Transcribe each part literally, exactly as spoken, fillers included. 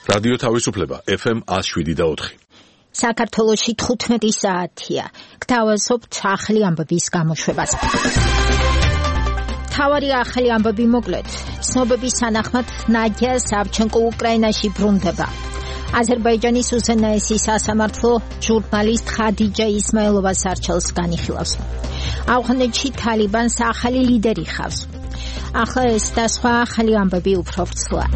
რადიო თავისუფლება ეფ ემ one oh seven და four. საქართველოში თხუთმეტი საათია. გთავაზობთ ახალი ამბების გამოშვებას. თავარი ახალი ამბები მოკლედ. ცნობების თანახმად ნადია სავჩენკო უკრაინაში ბრუნდება. აზერბაიჯანის უზენაესი სასამართლო ჟურნალისტ ხადიჯა ისმაილოვას არჩევს განიხილავს. ავღანეთში თალიბანს ახალი ლიდერი ხავს. ახლა ეს და სხვა ახალი ამბები უფრო ვრცლად.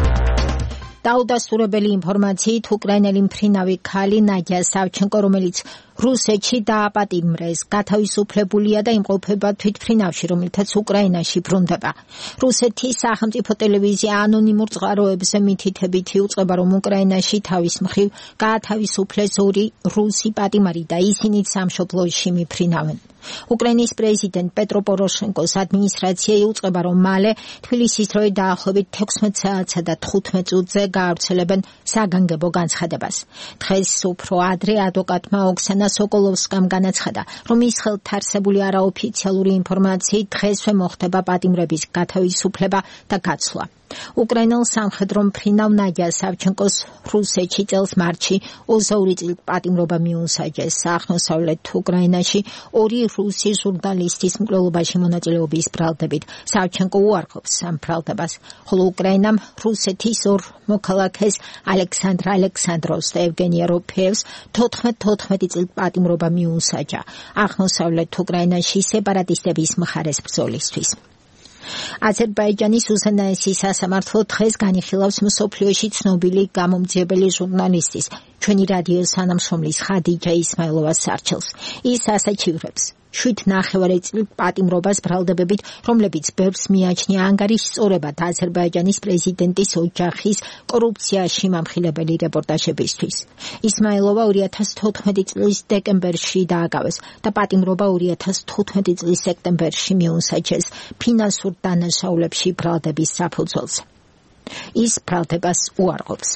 დაუდასტურებელი ინფორმაციით უკრაინელი მფრინავი ქალი ნადია სავჩენკო, რომელიც რუსეთში დააპატიმრეს, გათავისუფლებულია და იმყოფება თვითმფრინავში, რომელთაც უკრაინაში ბრუნდება. რუსეთის სახელმწიფო ტელევიზია ანონიმურ წყაროებზე მითითებით იუწყება, რომ უკრაინაში თავის მხრივ გაათავისუფლეს ორი რუსი პატიმარი და ისინიც სამშობლოში მიფრინავენ. უკრაინის პრეზიდენტ პეტრო პოროშენკოს ადმინისტრაცია იუწყება, რომ მალე თბილისის დროით დაახლოებით თექვსმეტ საათსა და თხუთმეტ წუთზე გაავრცელებენ საგანგებო განცხადებას. დღეს უფრო ადრე ადვოკატმა ოქსანა სოკოლოვსკამ განაცხადა, რომ ის ხელთ არსებული არაოფიციალური ინფორმაციით დღესვე მოხდება პატიმრების გათავისუფლება და გაცვლა. უკრაინელ სამხედრო მფრინავ ნადია სავჩენკოს რუსეთში წელს მარტში ოცდაორი წლის პატიმრობა მიუსაჯეს. აღმოსავლეთ უკრაინაში ორი რუსი ჟურნალისტის მკვლელობაში მონაწილეობის ბრალდებით სავჩენკო უარყოფს ამ ბრალდებას, ხოლო უკრაინამ რუსეთის ორ მოქალაქეს ალექსანდრ ალექსანდროვს და ევგენი როფეევს თოთხმეტ წლის პატიმრობა მიუსაჯა აღმოსავლეთ უკრაინაში სეპარატისტების მხარეს ბრძოლისთვის. აზერბაიჯანის უზენაესი სასამართლო დღეს განიხილავს მსოფლიოში ცნობილი გამომძიებელი ჟურნალისტის, ჩვენი რადიოს თანამშრომლის ხადიჯა ისმაილოვას არჩევს. ის ასაჩივრებს შვიდ ნახევარი წლის პატიმრობას ბრალდებებით, რომლებიც ბევრს მიაჩნია ანგარიშსწორებად აზერბაიჯანის პრეზიდენტის ოჯახის კორუფციაში მომხილებელი რეპორტაჟებისთვის. ისმაილოვა ორი ათას თოთხმეტი წლის დეკემბერში დააკავეს და პატიმრობა ორი ათას თოთხმეტი წლის სექტემბერში მიუსაჯეს ფინანსურ დანაშაულებში ბრალდების საფუძველზე. ის ბრალდებას უარყოფს.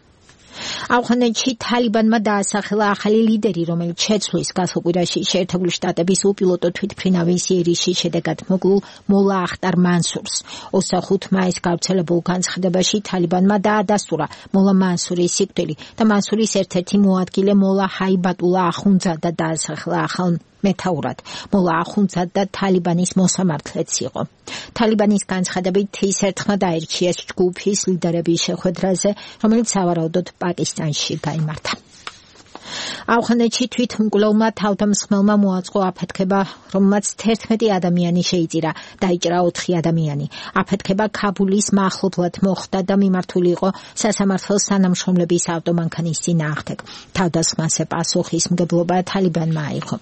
ავღანეთში თალიბანმა დაასახელა ახალი ლიდერი, რომელიც შეცვლის გასულ კვირაში შეერთებული შტატების უპილოტო თვითმფრინავის იერიშის შედეგად მოგლულ მოლა ახტარ მანსურს. ოცდახუთ მაისს გავრცელებულ განცხადებაში თალიბანმა დაადასტურა მოლა მანსურის სიკვდილი და მანსურის ერთ-ერთი მოადგილე მოლა ჰაიბატულა ახუნძადა დაასახელა ახალ მეთაურად. მოლა ახუნძადა თალიბანის მოსამართლეც იყო. თალიბანის განცხადებით ის ერთხმად აირჩიეს ჯგუფის ლიდერების შეხვედრაზე, რომელიც სავარაუდოდ პაკისტანში გაიმართა. ავღანეთში თვითმკვლელმა თავდამსხმელმა მოაწყო აფეთქება, რომელმაც თერთმეტი ადამიანი შეიწირა, დაიჭრა ოთხი ადამიანი. აფეთქება ქაბულის მახლობლად მოხდა და მიმართული იყო სასამართლოს თანამშრომლების ავტომანქანის წინააღმდეგ. თავდასხმაზე პასუხისმგებლობა თალიბანმა აიღო.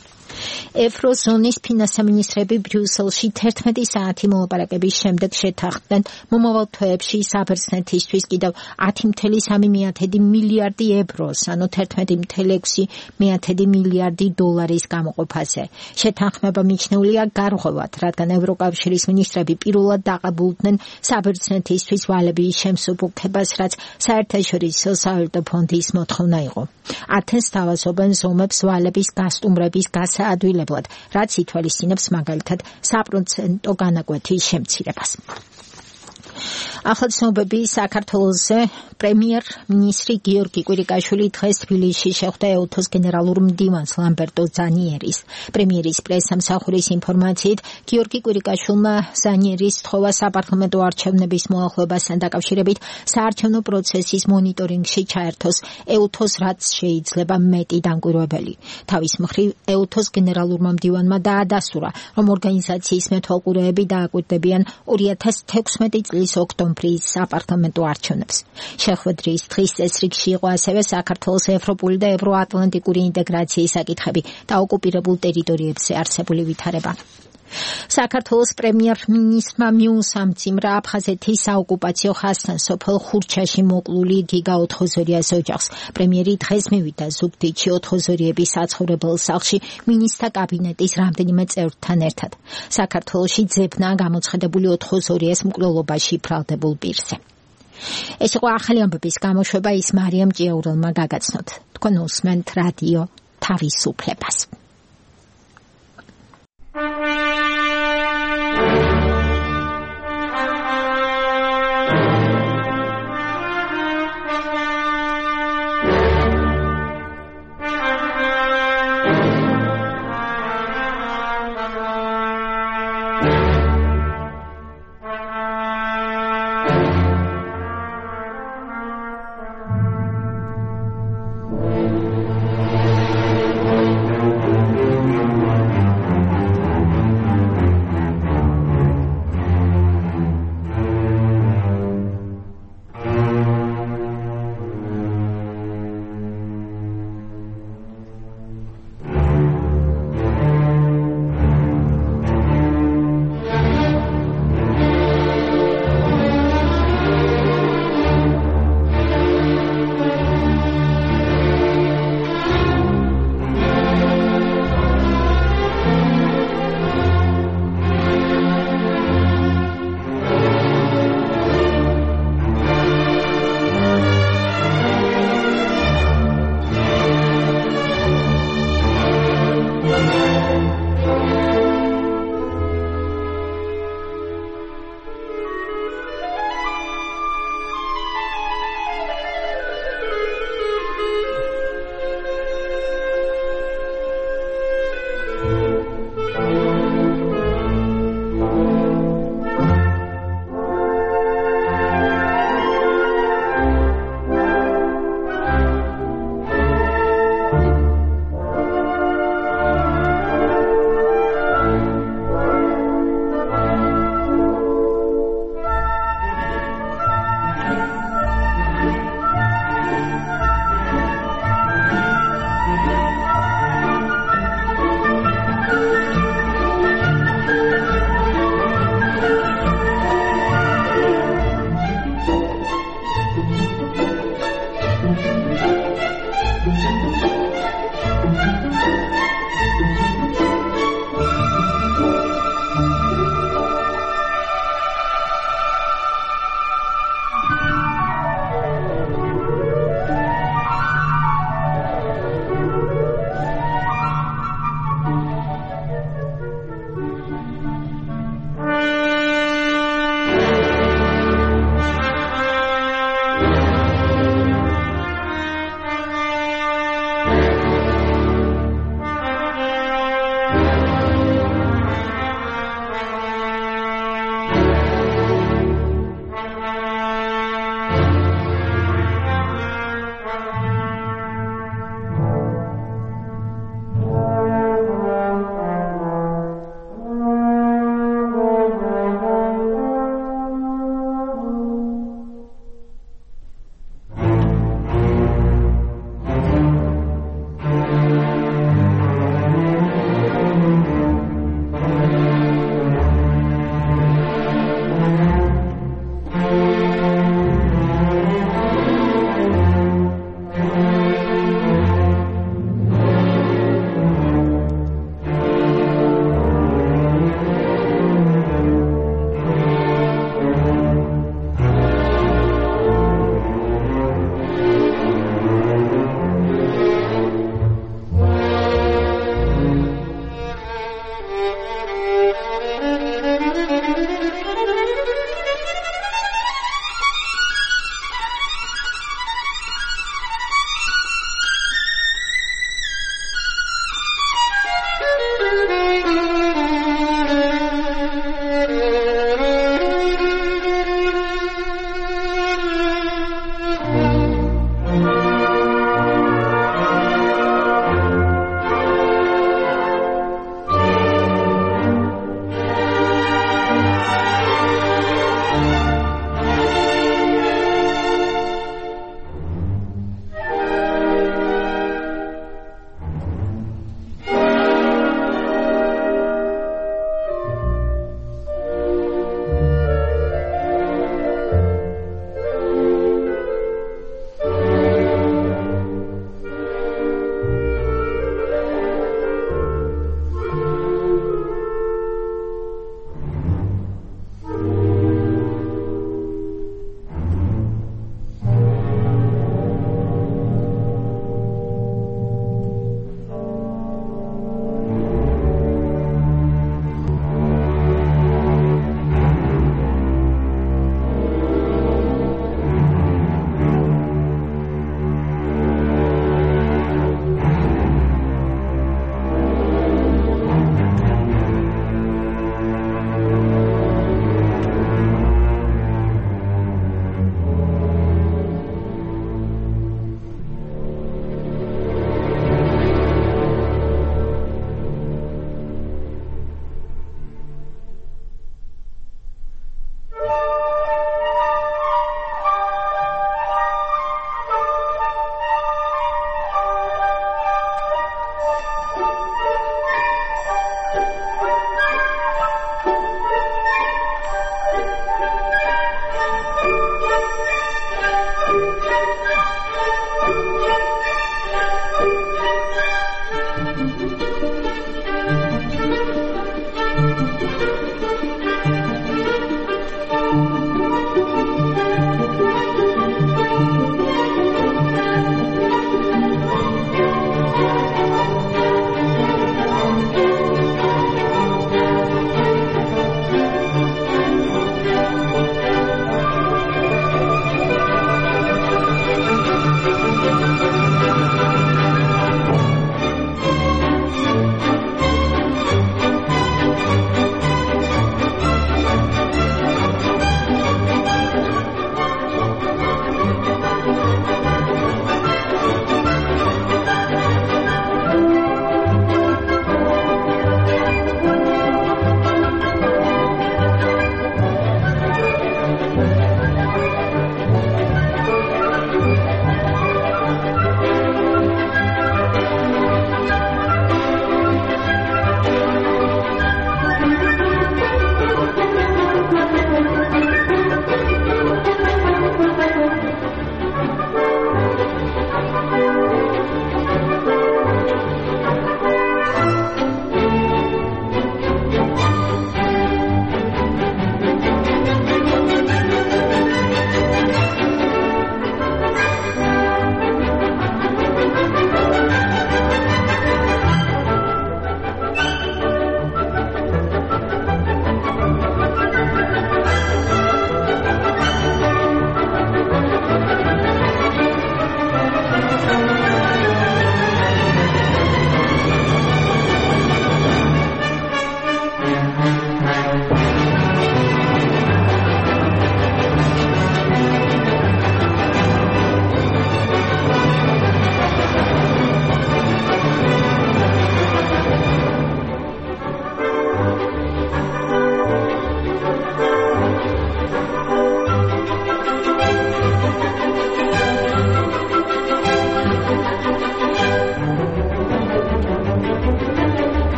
ევროზონის ფინანსამინისტრები ბრიუსელში თერთმეტი საათი მოლაპარაკების შემდეგ შეთანხმდნენ მომავალ თვეებში საბერძნეთისთვის კიდევ ათი წუთი სამი მილიარდი ევროს, ანუ თერთმეტი წუთი ექვსი მილიარდი დოლარის გამოყოფაზე. შეთანხმება მიჩნეულია გარღვევად, რადგან ევროკავშირის მინისტრები პირველად დაყებულდნენ საბერძნეთისთვის ვალების შემსუბუქებას, რაც საერთაშორისო სავალუტო ფონდის მოთხოვნა იყო. ათენს თავაზობენ ზომებს ვალების გასტუმრების გასაადვილებლად, რაც ითვალისწინებს მაგალითად საპროცენტო განაკვეთის შემცირებას. ახლა ცნობები საქართველოზე. პრემიერ-მინისტრი გიორგი კვირიკაშვილი დღეს თბილისში შეხვდა ეუთოს გენერალურ მდივანს ლამბერტო ზანიერის. პრემიერის პრესამსახურის ინფორმაციით, გიორგი კვირიკაშვილმა ზანიერის სთხოვა საპარლამენტო არჩევნების მოახლოებასთან დაკავშირებით საარჩევნო პროცესის მონიტორინგში ჩაერთოს ეუთოს, რაც შეიძლება მეტი დამკვირვებელი. თავის მხრივ ეუთოს გენერალურმა მდივანმა დაადასტურა, რომ ორგანიზაციის მეთვალყურეები დააკვირდებიან ორი ათას თექვსმეტი წლის ოქტომბრის საპარლამენტო არჩევნებს. შეხვედრის დღის წესრიგში იყო ასევე საქართველოს ევროპული და ევროატლანტიკური ინტეგრაციის საკითხები და ოკუპირებულ ტერიტორიებზე არსებული ვითარება. საქართველოს პრემიერ-მინისტრმა მიუსამძიმრა აფხაზეთის საოკუპაციო ხაზთან სოფელ ხურჩაში მოკლული გიგა ოთხოზორიას ოჯახს. პრემიერი დღეს მივიდა ზუგდიდში ოთხოზორიების საცხოვრებელ სახლში მინისტრთა კაბინეტის რამდენიმე წევრთან ერთად. საქართველოში ძებნა გამოცხადებული ოთხოზორიას მკვლელობაში ბრალდებულ პირზე. ეს იყო ახალი ამბების გამოშვება, ის მარიამ ჭიაურელმა გაგაცნოთ. თქვენ უსმენთ რადიო თავისუფლებას.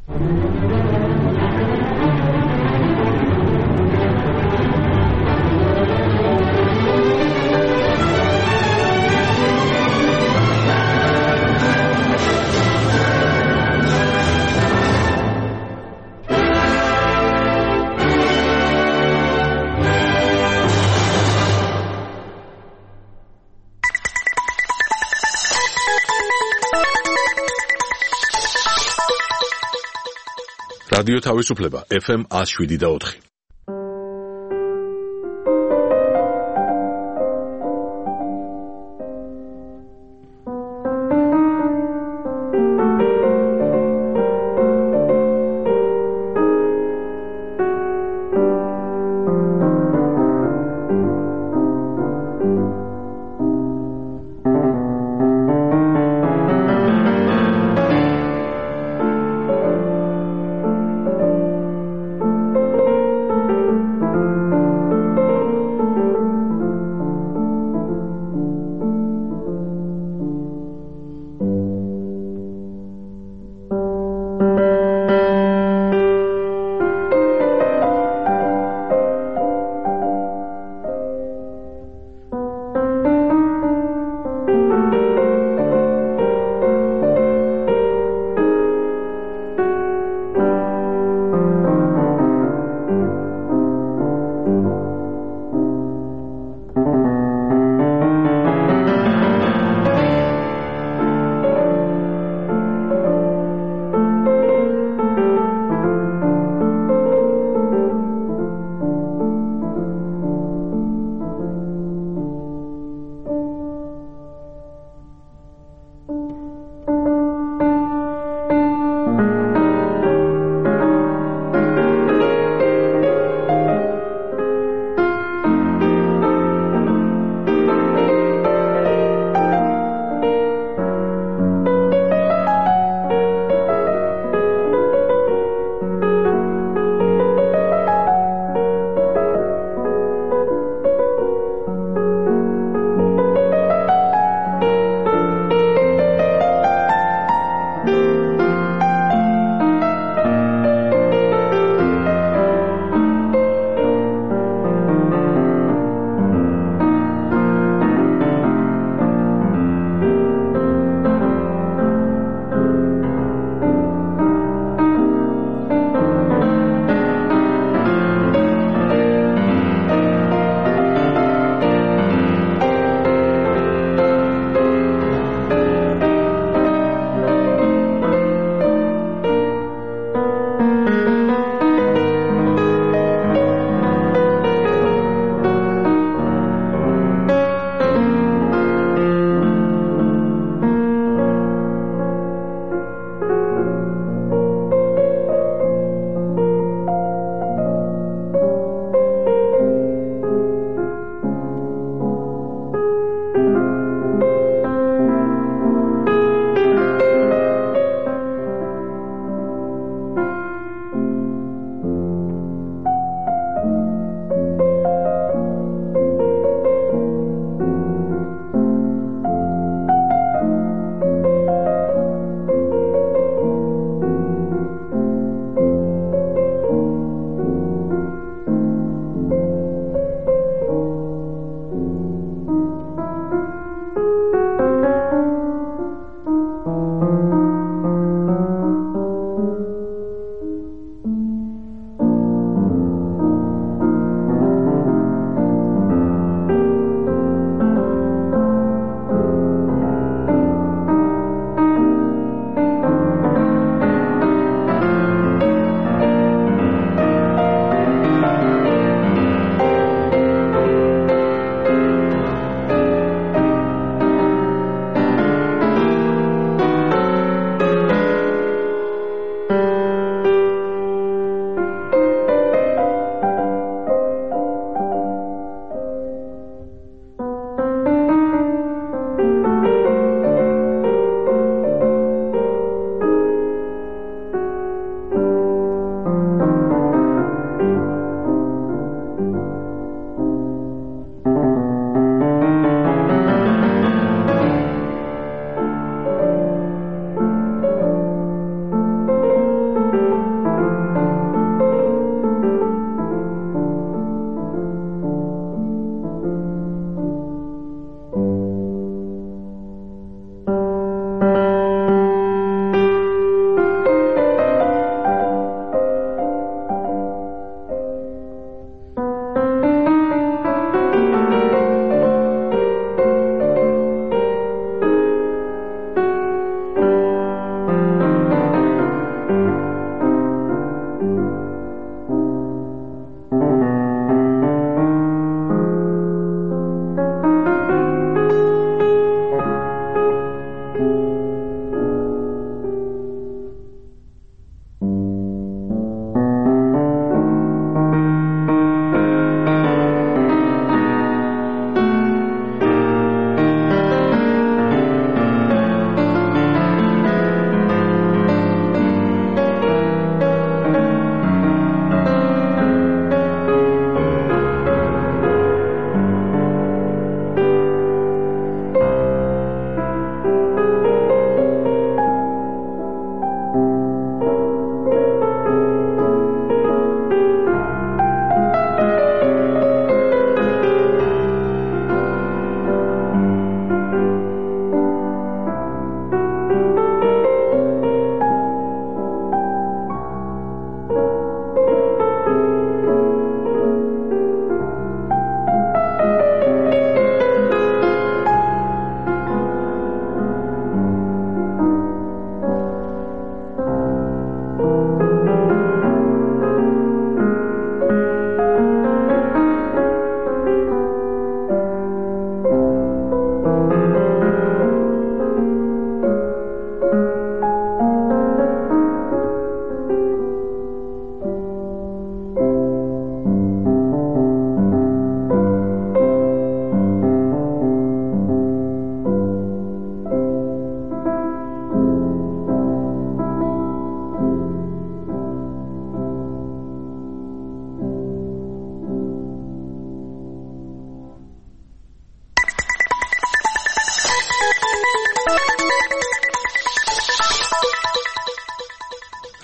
რადიო თავისუფლება ეფ ემ one oh seven და four.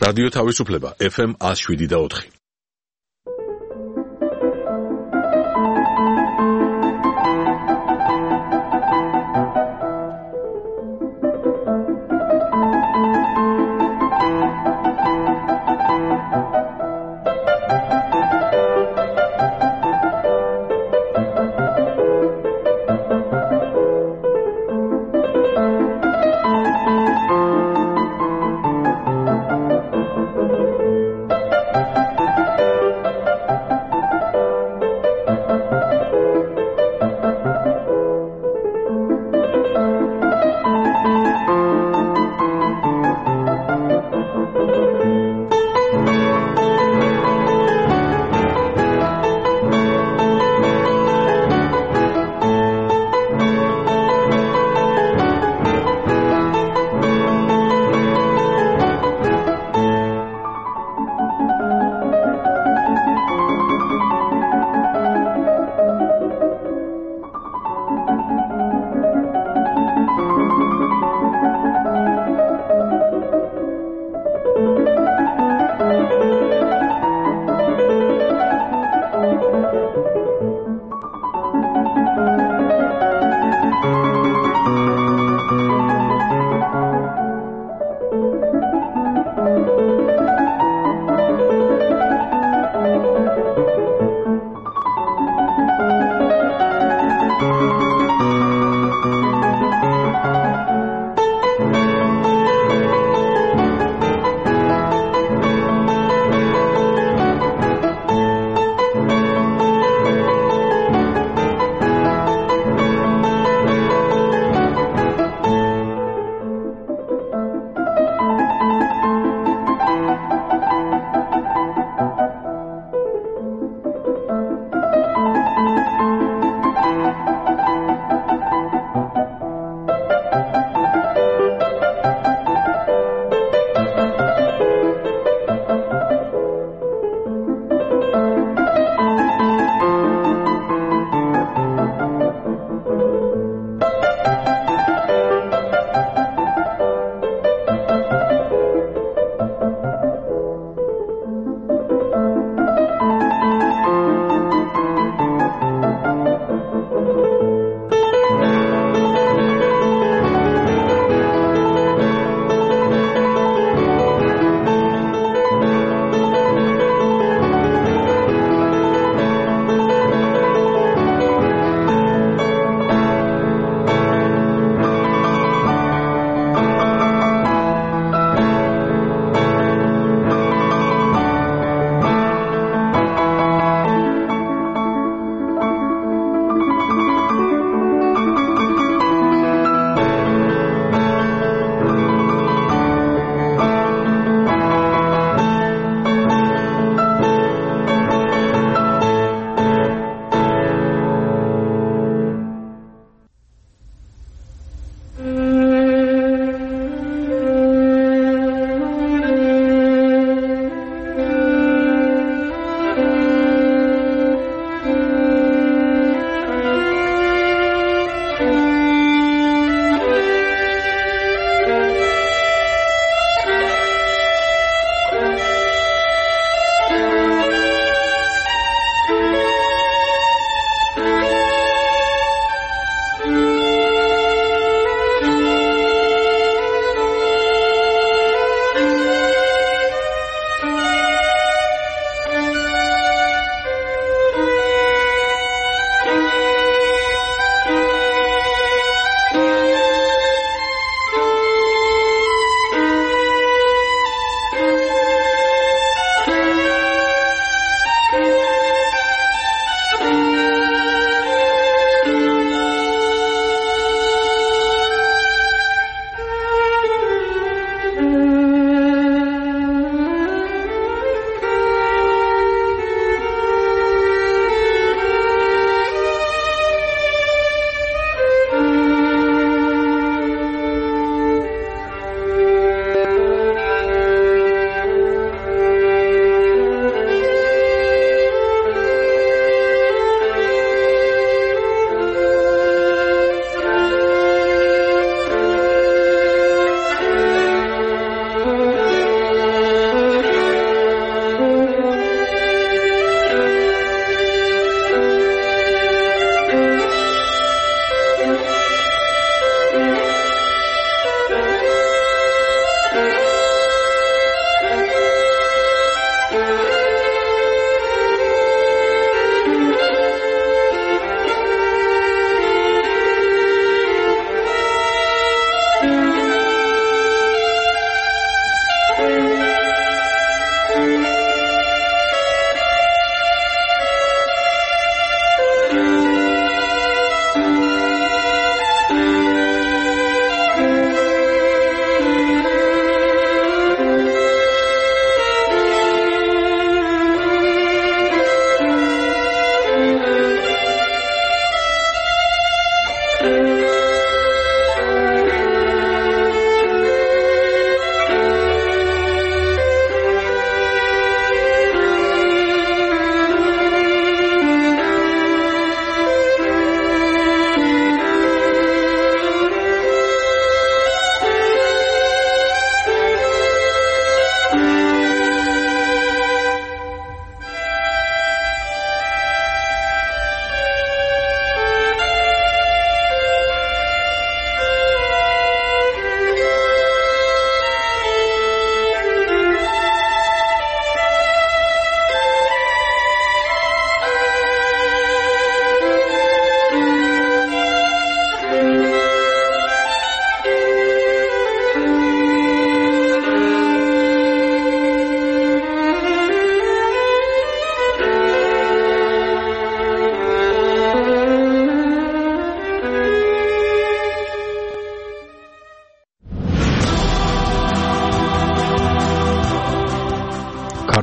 რადიო თავისუფლება ეფ ემ one oh seven და four.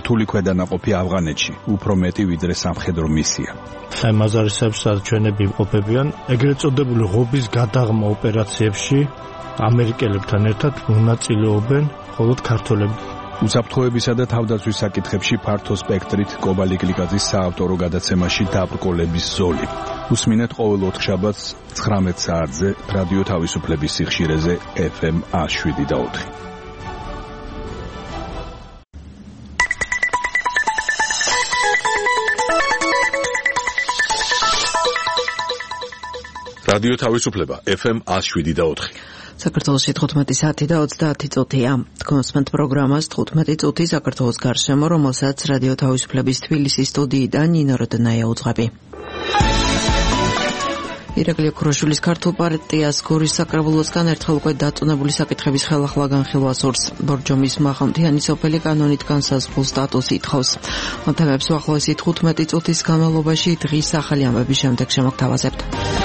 რთული ქვედანაყოფი ავღანეთში, უფრო მეტი ვიდრე სამხედრო მისია. აი მაზარისებს ჩვენები ყოფებიან ეგრეთ წოდებული ღობის გადაღმა ოპერაციებში ამერიკელებთან ერთად მონაწილეობენ მხოლოდ ქართველები. უსაფრთხოებისა და თავდაცვის საკითხებში ფართო სპექტრით კობალი გლიკაძის საავტორო გადაცემაში დაბრკოლების ზოლი. უსმინეთ ყოველ ოთხშაბათს ცხრამეტ საათზე რადიო თავისუფლების სიხშირეზე ეფ ემ ას შვიდი და ოთხი. რადიო თავისუფლება ეფ ემ ას შვიდი და ოთხი. საქართველოში თხუთმეტი საათი და ოცდაათი წუთია. თქვენსმენთ პროგრამას თხუთმეტი წუთი საქართველოს გარშემო, რომელსაც რადიო თავისუფლების თბილისის სტუდიიდან ნინო როდნაია უძღვები. ირაკლი ოქროშვილის ქართულ პარტიას გორის საკრებულოსგან ერთხელ უკვე დაწუნებული საკითხების ხელახლა განხილვა სურს. ბორჯომის მაღალმთიანი სოფელი კანონით განსაზღვრულ სტატუსს ითხოვს. ამ თემებს უახლოესი თხუთმეტი წუთის განმავლობაში დღის ახალი ამბების შემდეგ შემოგთავაზებთ.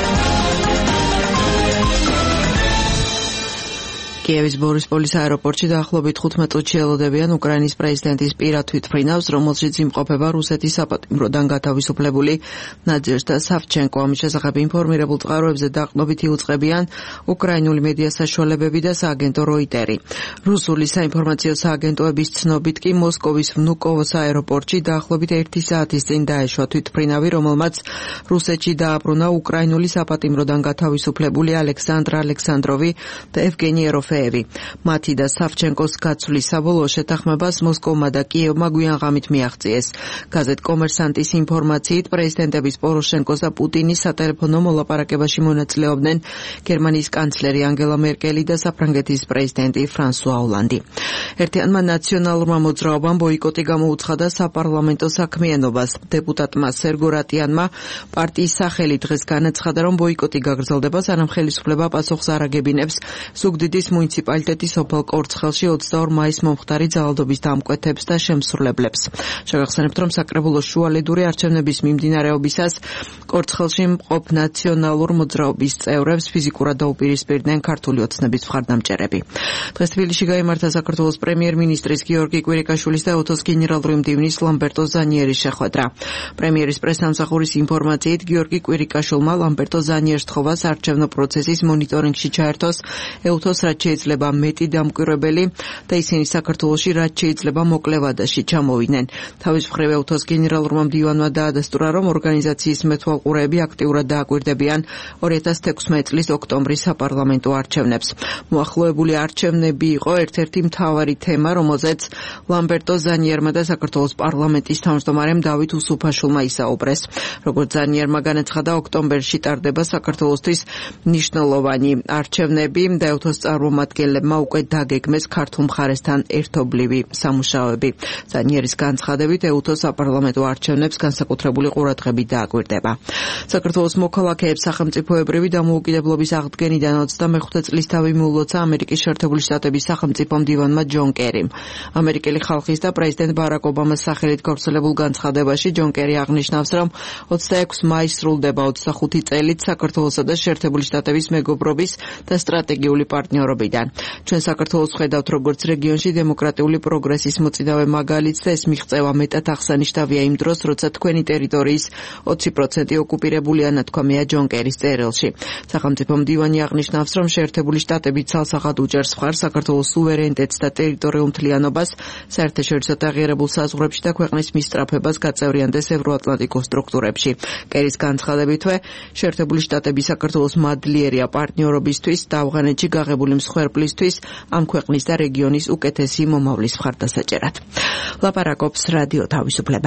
კიევის ბორისპოლის აეროპორტში დაახლოებით თხუთმეტ წუთში ელოდებიან უკრაინის პრეზიდენტის პირად თვითმფრინავს, რომელშიც იმყოფება რუსეთის საპატიმროდან გათავისუფლებული ნადეჟდა სავჩენკო. ამის შესახებ ინფორმირებულ წყაროებზე დაყრდნობით იუწყებიან უკრაინული მედია საშუალებები და სააგენტო როიტერი. რუსული საინფორმაციო სააგენტოების ცნობით კი მოსკოვის ვნუკოვოს აეროპორტში დაახლოებით ერთი საათის წინ დაეშვა თვითმფრინავი, რომელმაც რუსეთში დააბრუნა უკრაინული საპატიმროდან გათავისუფლებული ალექსანდრ ალექსანდროვი და ევგენი ეროფ მათი და სავჩენკოს გაცვლის საბოლოო შეთანხმებას მოსკოვმა და კიევმა გვიან ღამით მიაღწიეს. გაზეთ კომერსანტის ინფორმაციით პრეზიდენტების პოროშენკოს და პუტინის სატელეფონო მოლაპარაკებაში მონაწილეობდნენ გერმანიის კანცლერი ანგელა მერკელი და საფრანგეთის პრეზიდენტი ფრანსუა ოლანდი. ერთიანმა ნაციონალურმა მოძრაობამ ბოიკოტი გამოუცხადა საპარლამენტო საქმიანობას. დეპუტატმა სერგო რატიანმა პარტიის სახელი დღეს განაცხადა, რომ ბოიკოტი გაგრძელდება, სანამ ხელისუფლება პასუხს არ აგებინებს ზუგდიდის მუნიციპალიტეტის სოფელ კორცხელში ოცდაორ მაისს მომხდარი ძალადობის დამკვეთებს და შემსრულებლებს. შეგახსენებთ, რომ საკრებულოს შუალედური არჩევნების მიმდინარეობისას კორცხელში მყოფ ნაციონალურ მოძრაობის წევრებს ფიზიკურად დაუპირისპირდნენ ქართული ოცნების მხარდამჭერები. დღეს თბილისში გაიმართა საქართველოს პრემიერ-მინისტრის გიორგი კვირიკაშვილის და ოტოს გენერალური მდივნის ლამბერტო ზანიერის შეხვედრა. პრემიერის პრესსამსახურის ინფორმაციით გიორგი კვირიკაშვილმა ლამბერტო ზანიერს თხოვა საარჩევნო პროცესის მონიტორინგში ჩაერთოს ეუთოს რაც შეიძლება მეტი დამკვირვებელი და ისინი საქართველოში რაც შეიძლება მოკლე ვადაში ჩამოვიდნენ. თავის მხრივ ეუთოს გენერალურმა მდივანმა დაადასტურა, რომ ორგანიზაციის მეთვალყურეები აქტიურად დააკვირდებიან ორი ათას თექვსმეტი წლის ოქტომბრის საპარლამენტო არჩევნებს. მოახლოებული არჩევნები იყო ერთ-ერთი მთავარი თემა, რომელზეც ლამბერტო ზანიერმა და საქართველოს პარლამენტის თავმჯდომარემ დავით უსუფაშვილმა ისაუბრეს. როგორც ზანიერმა განაცხადა, ოქტომბერში ტარდება საქართველოსთვის მნიშვნელოვანი არჩევნები და ეუთოს წარმომადგენლებმა უკვე დაგეგმეს ქართულ მხარესთან ერთობლივი სამუშაოები. ზანიერის განცხადებით ეუთოს საპარლამენტო არჩევნებს განსაკუთრებული ყურადღებით დააკვირდება. საქართველოს მოქალაქეებს სახელმწიფოებრივი დამოუკიდებლობის აღდგენიდან ოცდამეხუთე წლის თავი მიულოცა ამერიკის შეერთებული შტატების სახელმწიფო მდივანმა ჯონ კერიმ. ამერიკელი ხალხის და პრეზიდენტ ბარაკ ობამას სახელით გავრცელებულ განცხადებაში ჯონ კერი აღნიშნავს, რომ ოცდაექვსი მაისს სრულდება ოცდახუთი წელით საქართველოსა და შეერთებული შტატების მეგობრობის და სტრატეგიული პარტნიორობიდან. ჩვენ საქართველოს ხედავთ როგორც რეგიონში დემოკრატიული პროგრესის მოწინავე მაგალითს და ეს მიღწევა მეტად აღსანიშნავია იმ დროს, როცა თქვენი ტერიტორიის ოცი პროცენტი ოკუპირებულია, ნათქვამია ჯონ კერის წერილში. სახელმწიფო მდივანი აღნიშნავს, რომ შეერთებული შტატები ცალსახად უჭერს მხარს საქართველოს სუვერენიტეტს და ტერიტორიულ მთლიანობას საერთაშორისო აღიარებულ საზღვრებში და ქვეყნის მისწრაფებას გაწევრიანდეს ევროატლანტიკურ სტრუქტურებში. კერის განცხადებითვე, შეერთებული შტატები საქართველოს მადლიერია პარტნიორობისთვის და ავღანეთში გაღებული მსხვერპლისთვის ამ ქვეყნის და რეგიონის უკეთესი მომავლის მხარდასაჭერად. ლაპარაკობს რადიო თავისუფლება.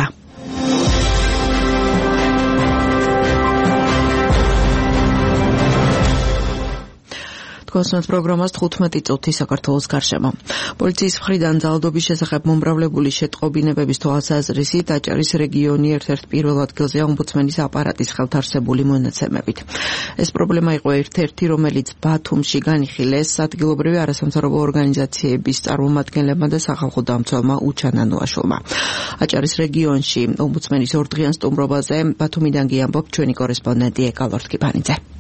კონსულტ პროგრამას თხუთმეტი წუთი საქართველოს გარშემო. პოლიციის მხრიდან ძალადობის შესახებ მომრავლებული შეტყობინებების თვალსაზრისით აჭარის რეგიონი ერთ-ერთ პირველ ადგილზეა ომბუდსმენის აპარატის ხელთარსებული მონაცემებით. ეს პრობლემა იყო ერთ-ერთი, რომელიც ბათუმში განიხილეს ადგილობრივი არასამთავრობო ორგანიზაციების წარმომადგენლებმა და სახალხო დამცველმა უჩანანოაშვილმა. აჭარის რეგიონში ომბუდსმენის ორდღიან სტუმრობაზე ბათუმიდან გიამბობ ჩვენი კორესპონდენტი ეკალორთკიფანიძე.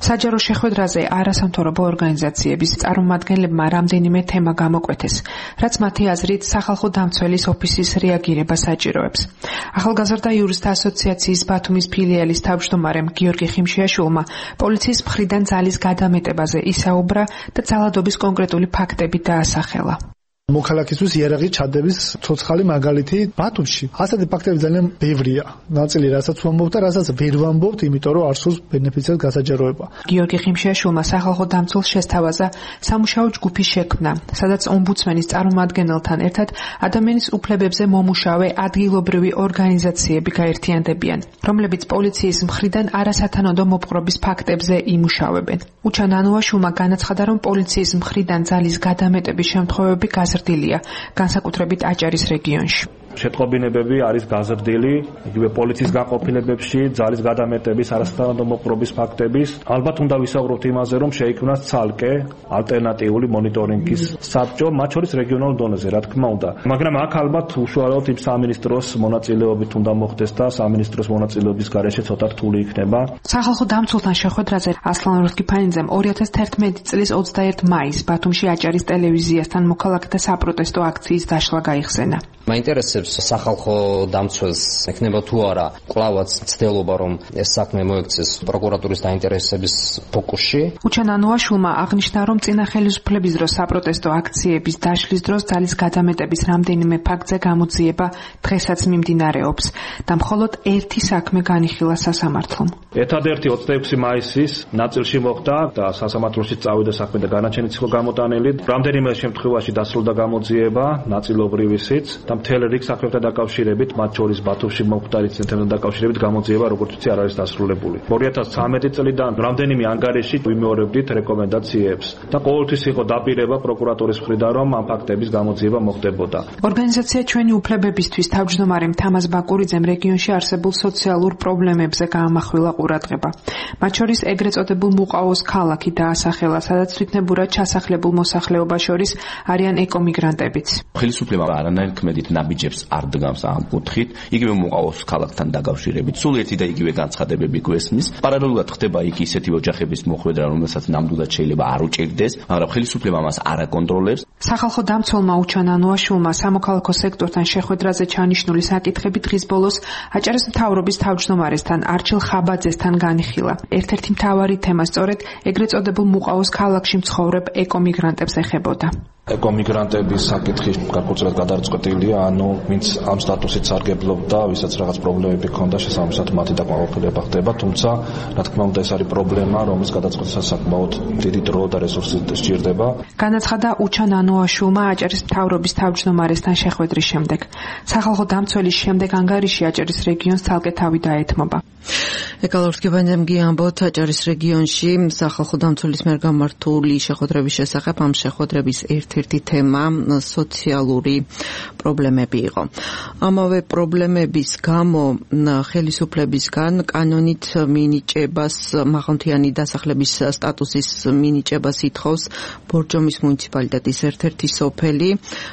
საჯარო შეხვედრაზე არასამთავრობო ორგანიზაციების წარმომადგენლებმა რამდენიმე თემა გამოკვეთეს, რაც მათი აზრით სახალხო დამცველის ოფისის რეაგირებას საჭიროებს. ახალგაზრდა იურისტთა ასოციაციის ბათუმის ფილიალის თავმჯდომარემ გიორგი ხიმშიაშვილმა პოლიციის მხრიდან ძალის გადამეტებაზე ისაუბრა და ძალადობის კონკრეტული ფაქტები დაასახელა. მოქალაქისთვის იარაღი ჩადების ცოცხალი მაგალითი ბათუმში. ასეთი ფაქტები ძალიან ბევრია. ნაწილი რასაც ვამბობთ და რასაც ვერ ვამბობთ, იმიტომ რომ არ სურს ბენეფიციარს გასაჯაროება. გიორგი ხიმშიაშვილმა სახალხო დამცველს შესთავაზა სამუშაო ჯგუფის შექმნა, სადაც ომბუდსმენის წარმომადგენელთან ერთად ადამიანის უფლებებზე მომუშავე ადგილობრივი ორგანიზაციები გაერთიანდებიან, რომლებიც პოლიციის მხრიდან არასათანადო მოპყრობის ფაქტებზე იმუშავებენ. უჩან ანუაშვილმა განაცხადა, რომ პოლიციის მხრიდან ძალის გადამეტების შემთხვევები გაზრდილია, განსაკუთრებით აჭარის რეგიონში. შეტყობინებები არის გაზრდილი, იგივე პოლიციის განყოფილებებში ძალის გადამეტების, არასათანადო მოპყრობის ფაქტების. ალბათ უნდა ვისაუბროთ იმაზე, რომ შეიქმნას ცალკე ალტერნატიული მონიტორინგის საბჭო, მათ შორის რეგიონალურ დონეზე, რა თქმა უნდა. მაგრამ აქ ალბათ უშუალოდ იმ სამინისტროს მონაწილეობით უნდა მოხდეს და სამინისტროს მონაწილეობის გარეშე ცოტა რთული იქნება. სახალხო დამცველთან შეხვედრაზე ასლან რუსკიფანიძემ ორი ათას თერთმეტი წლის ოცდაერთი მაისს ბათუმში აჭარის ტელევიზიასთან მოქალაქეთა საპროტესტო აქციის დაშლა გაიხსენა. მაინტერესებს სახალხო დამცველს ექნება თუ არა კლავაც ცდილობა რომ ეს საქმე მოექცეს პროკურატურის დაინტერესების ფოკუსში. უჩან ანუაშვილმა აღნიშნა, რომ წინა ხელისუფლების დროს საპროტესტო აქციების დაშლის დროს ძალის გადამეტების რამდენიმე ფაქტზე გამოძიება დღესაც მიმდინარეობს და მხოლოდ ერთი საქმე განიხილა სასამართლომ. ერთადერთი ოცდაექვსი მაისის ნაწილში მოხდა და სასამართლოში წავიდა საქმე და განაჩენიც იყო გამოტანილი. რამდენიმე შემთხვევაში დასრულდა გამოძიება, ნაწილობრივისიც და მთელ რიგ საქმეებთან დაკავშირებით, მათ შორის ბათუმში მომხდარი ინციდენტთან დაკავშირებით გამოძიება, როგორც ვიცი, არ არის დასრულებული. ორი ათას ცხრამეტი წლიდან რამდენიმე ანგარიში ვიმეორებდით რეკომენდაციებს და ყოველთვის იყო დაპირება პროკურატურის მხრიდან, რომ ამ ფაქტების გამოძიება მოხდებოდა. ორგანიზაცია ჩვენი უფლებებისთვის თავმჯდომარე თამაზ ბაკურიძემ რეგიონში არსებულ სოციალურ პრობლემებზე გაამახვილა ყურადღება. მათ შორის ეგრეთ წოდებულ მუყაოს ქალაქი დაასახელა, სადაც თვითნებურად ჩასახლებულ მოსახლეობას შორის არიან ეკომიგრანტებიც. ხელისუფლება არანაირ ქმედით ნაბიჯებს არ დგამს ამ კუთხით, იგივე მუყაოს ქალაქთან დაკავშირებით. სულ ერთი და იგივე განცხადებები გვესმის. პარალელურად ხდება იქ ისეთი ოჯახების მოხვედრა, რომელსაც ნამდვილად შეიძლება არ უჭირდეს, მაგრამ ხელისუფლება მას არ აკონტროლებს. სახალხო დამცველმა უჩან ანუაშვილმა სამოქალაქო სექტორთან შეხვედრაზე ჩანიშნული საკითხები დღის ბოლოს აჭარის მთავრობის თავმჯდომარესთან არჩილ ხაბაძესთან განიხილა. ერთ-ერთი მთავარი თემა სწორედ ეგრეთ წოდებულ მუყაოს ქალაქში მცხოვრებ ეკომიგრანტებს ეხებოდა. ეკომიგრანტების საკითხი გარკვეულწილად გადარწყვეტილია, ანუ ვინც ამ სტატუსით სარგებლობდა, ვისაც რაღაც პრობლემები ჰქონდა, შესაბამისად მათი დაკმაყოფილება ხდება, თუმცა რა თქმა უნდა ეს არის პრობლემა, რომლის გადაწყვეტისას საკმაოდ დიდი დრო და რესურსი სჭირდება. განაცხადა უჩან ანუაშვილმა აჭარის მთავრობის თავმჯდომარესთან შეხვედრის შემდეგ. სახალხო დამცველის შემდეგ ანგარიში აჭარის რეგიონს ცალკე თავი დაეთმობა. ეკალორსკიბანძემ გიამბოთ აჭარის რეგიონში სახალხო დამცველის მიერ გამართული შეხვედრების შესახებ ამ შეხვედრების ერთ-ერთი თემა სოციალური პრობლემები იყო. ამავე პრობლემების გამო ხელისუფლებისგან კანონით მინიჭებას მაღალმთიანი დასახლების სტატუსის მინიჭებას ითხოვს ბორჯომის მუნიციპალიტეტის ერთ-ერთი სოფელი,